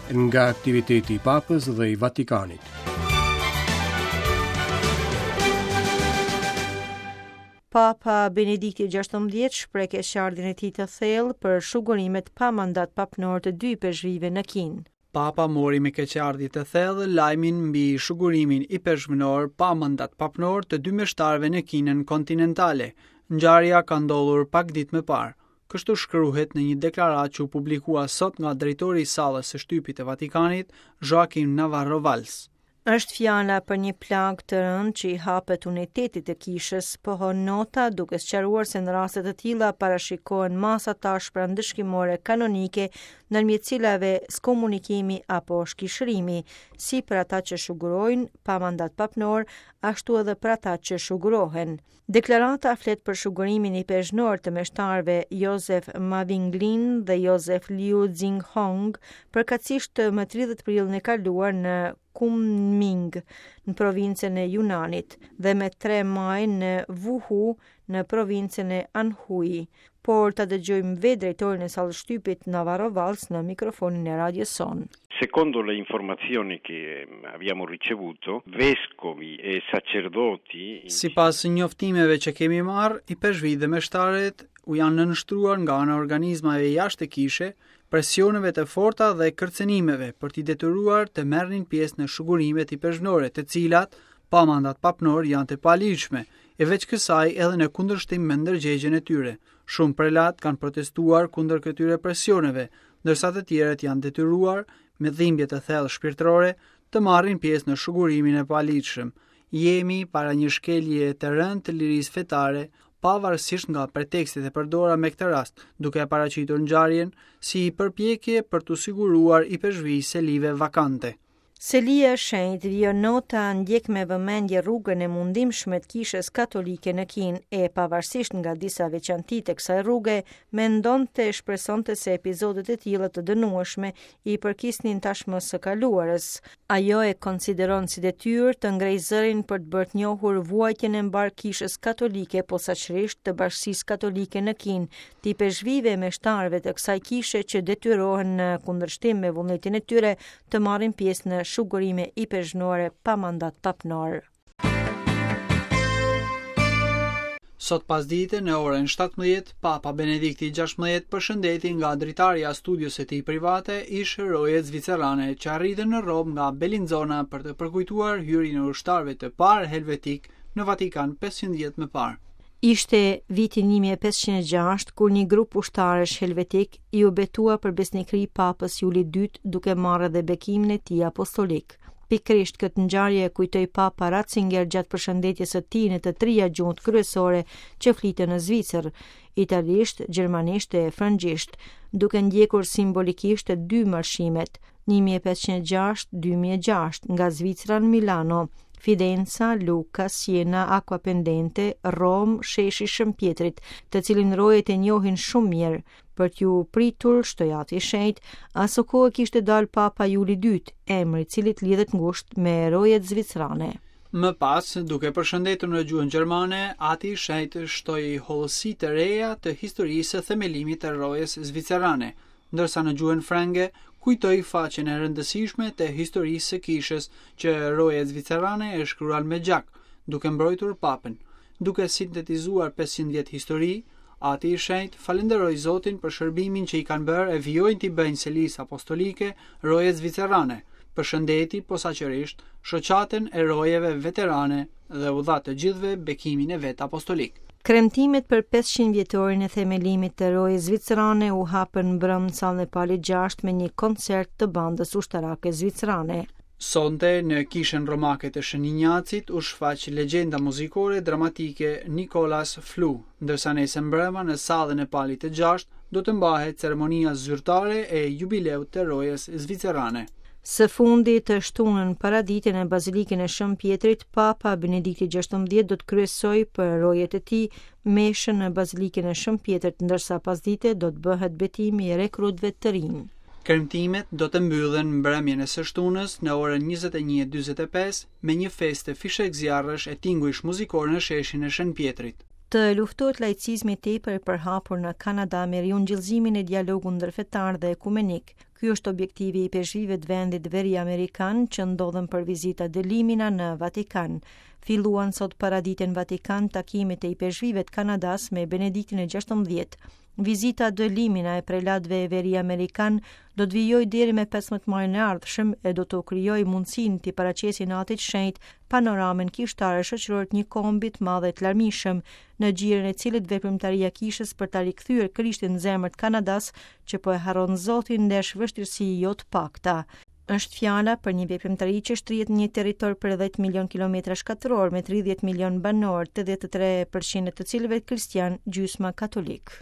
nga aktiviteti I Papës dhe I Vatikanit. Papa Benedikti XVI shpreh keqardhjen e tij të thellë për shugurimet pa mandat papnor të dy peshqvive në Kinë. Papa mori me keqardhje të thellë lajmin mbi shugurimin I peshqvinor pa mandat papnor të dy meshtarëve në Kinën kontinentale. Ngjarja ka ndodhur pak ditë më parë. Kështu shkruhet në një deklaratë që u publikua sot nga drejtori I sallës së shtypit të Vatikanit, Joaquim Navarro Valls. Është fjala për një plagë të rëndë që I hapet unitetit të kishës, pohon nota duke sqaruar se në raste të tilla parashikohen masa tashpra ndëshkimore kanonike ndërmjet cilave skomunikimi apo shkishërimi, si për ata që shugurojnë pa mandat papnor, ashtu edhe për ata që shugurohen. Deklarata flet për shugurimin I peshqnor të meshtarëve Joseph Mavinglin dhe Joseph Liu Xinghong, përkatësisht më 30 prillin e kaluar në Kunming në provincën e Yunanit dhe me 3 maj në Wuhu në provincën e Anhui. Por ta dëgjojmë vetë drejtorin e sallës shtypit Navarro Valls në mikrofonin e radios Son. Secondo le informazioni che abbiamo ricevuto, vescovi e sacerdoti, sipas njoftimeve që kemi marrë, I peshqvit dhe meshtarët u janë nënshtruar nga ana organizmave jashtë të kishe, presioneve të forta dhe kërcenimeve për t'i detyruar të merrnin pjesë në shugurimet I peshqvinore, të cilat pa mandat papnor janë të paligjshme, e veç kësaj edhe në kundërshtim me ndërgjegjen e tyre. Shumë prelat kanë protestuar kundër këtyre presioneve, ndërsa të tjerët janë detyruar me dhimbje të thellë shpirtërore të marrin pjesë në shugurimin e paligjshëm. Jemi para një shkelje të rëndë të lirisë fetare, pavarësisht nga pretekstet e përdora me këtë rast, duke paraqitur ngjarjen si përpjekje për t'u siguruar I peshqvisë selive vakante. Selia e Shenjtë vjen nota ndjek me vëmendje rrugën e mundimshme të kishës katolike në Kinë e pavarësisht nga disa veçanti të kësaj rruge, mendonte e shpresonte se epizodet e tilla të dënueshme I përkisnin tashmë së kaluarës. Ajo e konsideron si detyrë të ngrejë zërin për të bërë të njohur vuajtjen e mbar kishës katolike, posaçërisht të Bashkisë Katolike në Kinë, të peshqvive e meshtarëve të kësaj kishe që detyrohen në kundërshtim me vullnetin e tyre të marrin pjesë në shugurime I peshqvinore pa mandat papnor. Sot pasdite në orën 17, Papa Benedikti XVI përshëndeti nga dritarja studios e tij private ish roje zvicerane që arritën në Rom nga Bellinzona për të përkujtuar hyrjen e ushtarëve të parë helvetik në Vatikan 500 vjet më parë. Ishte viti 1506 kur një grup ushtarësh helvetik I u betua për besnikëri Papës Juli II duke marrë dhe bekimin e tij apostolik. Pikërisht këtë ngjarje e kujtoi Papa Ratzinger gjatë përshëndetjes së tij në të trija gjuhët kryesore që fliten në Zvicër, italisht, gjermanisht e frëngjisht, duke ndjekur simbolikisht të dy marshimet 1506-2006 nga Zvicra në Milano, Fidenza, Lucca, Siena, Acquapendente, Rom, sheshi Shëmpjetrit, të cilin rojet e njohin shumë mirë. Për t'ju pritur shtojati I shenjtë, aso kohë kishte dalë Papa Juli II, emri I cilit lidhet ngushtë me rojet zvicrane. Më pas, duke përshëndetur në gjuhën gjermane, ati I shenjtë shtoi hollësi të reja të historisë së themelimit të rojes zvicerane, ndërsa në gjuhën frenge kujtoi faqen e rëndësishme të historisë së kishës që roja zvicerane e shkruan me gjak, duke mbrojtur papën. Duke sintetizuar 500 vjet histori, ati I shenjtë falenderoi Zotin për shërbimin që I kanë bërë e vijojnë t'i bëjnë selisë apostolike roje zvicerane, përshëndeti posaçërisht shoqatën e rojeve veterane dhe u dha të gjithëve bekimin e vet apostolik. Kremtimet për 500 vjetorin e themelimit të rojes zvicerane u hapën mbrëmë në sallën e Pali 6 me një koncert të bandës ushtarake zvicerane. Sonte në kishën romake të Shën Injacit u shfaq legjenda muzikore dramatike Nicolas Flu, ndërsa nesër mbrëma në sallën e Palit të 6 do të mbahet ceremonia zyrtare e jubileut të rojes zvicerane. Së fundi të shtunën paraditën e Bazilikën e Shëmpjetrit, Papa Benedikti XVI do të kryesoj për rojet e tij meshën në Bazilikën e Shëmpjetrit, ndërsa pasdite do të bëhet betimi I rekrutëve të rinj. Kremtimet do të mbyllen mbrëmjen e së shtunës në orën 21:45 me një festë fishek zjarrësh e tinguish muzikor në sheshin e Shënpjetrit. të luftohet laicizmi tepër i përhapur në Kanada me ringjallëzimin e dialogut ndërfetar dhe ekumenik. Ky është objektivi i peshqvive të vendit veri amerikan që ndodhen për vizita dëlimina në Vatikan. Filluan sot paraditën Vatikan takimet e i peshqvive të Kanadas me Benediktin e 16. Vizita dëlimina e prelatëve e veri amerikan do të vijoj deri me 15 majin e ardhshëm e do të krijojë mundësinë të paraqesin Natit Shenjt panoramën kishtare shoqërore të një kombi të madh të larmishëm, në xhirin e cilit veprimtaria kishës për ta rikthyer Krishtin në zemër të Kanadas, që po e harron Zotin ndesh vështirësi jo të pakta. Është fjala për një veprimtari që shtrihet në një territor për 10 milion kilometra shkatror me 30 milion banor, 83% të cilëve kristian, gjysma katolik.